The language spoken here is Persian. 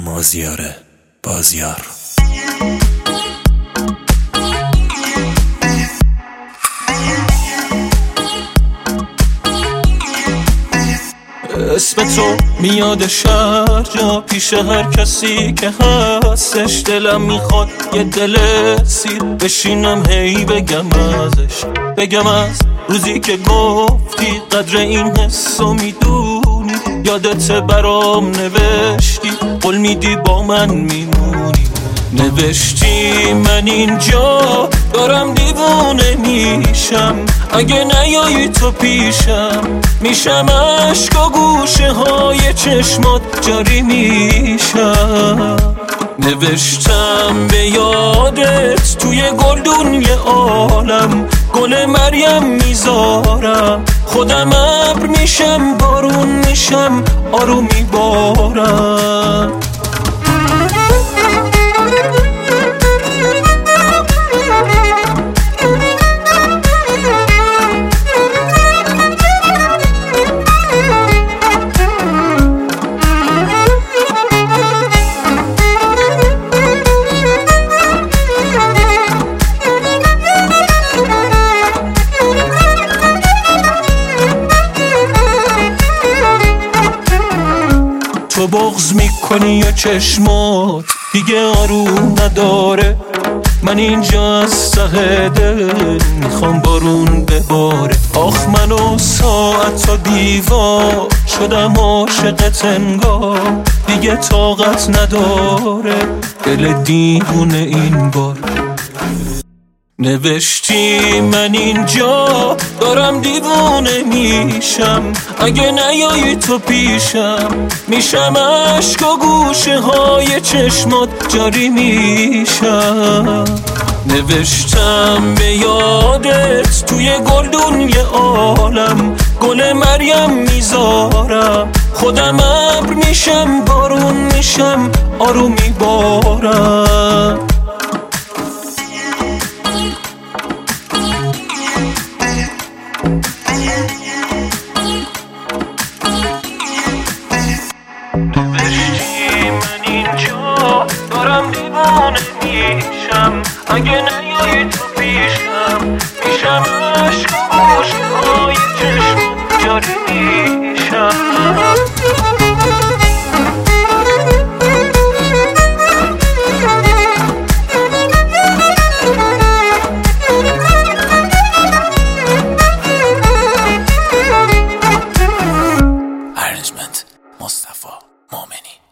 مازیار بازیار. اسم تو میاد شهر جا پیش هر کسی که هستش. دلم میخواد یه دل سیر بشینم هی بگم ازش، بگم از روزی که گفتی قدر این حسو میدونی. یادت برام نوشتی قول میدی با من میمونی. نوشتی من اینجا دارم دیوونه میشم، اگه نیایی تو پیشم میشم عشق و گوشه های چشمات جاری میشم. نوشتم به یادت توی گلدون یه عالم، گل مریم میذارم خودم ابر میشم بارون میشم آروم میبارم. تو بغض میکنی یا چشمات دیگه آروم نداره. من اینجا از ته دل میخوام بارون بباره. آخ منو ساعت تا دیوار شدم عاشقت انگار، دیگه طاقت نداره دل دیوونه این بار. نوشتی من اینجا دارم دیوونه میشم، اگه نیایی تو پیشم میشم عشق و گوشه های چشمات جاری میشم. نوشتم به یادت توی گلدون یه عالم، گل مریم میذارم خودم ابر میشم بارون میشم آروم میبارم. نوشتی من اینجا دارم دیوانه میشم، اگه نیایی تو پیشم میشم عشق و گوشه های چشم جاری میشم. مصطفی مومنی.